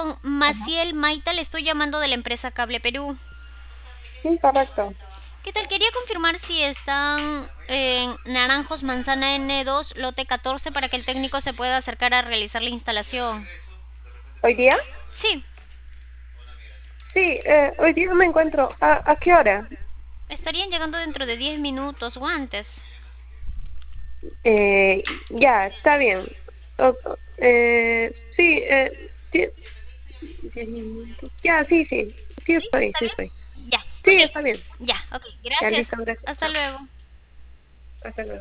con Ajá. Maciel Maita, le estoy llamando de la empresa Cable Perú. Sí, correcto. ¿Qué tal? Quería confirmar si están en Naranjos Manzana N2, lote 14, para que el técnico se pueda acercar a realizar la instalación. ¿Hoy día? Sí, Sí, hoy día me encuentro. ¿A qué hora? estarían llegando dentro de 10 minutos o antes. Ya, está bien. Sí, 10 minutos. Ya, sí, sí. Sí ¿Sí? estoy, ¿Está sí bien? estoy. Ya, Sí, ok. está bien. Ya, ok. Ya, Gracias. listo, gracias. Hasta Chao. luego. Hasta luego.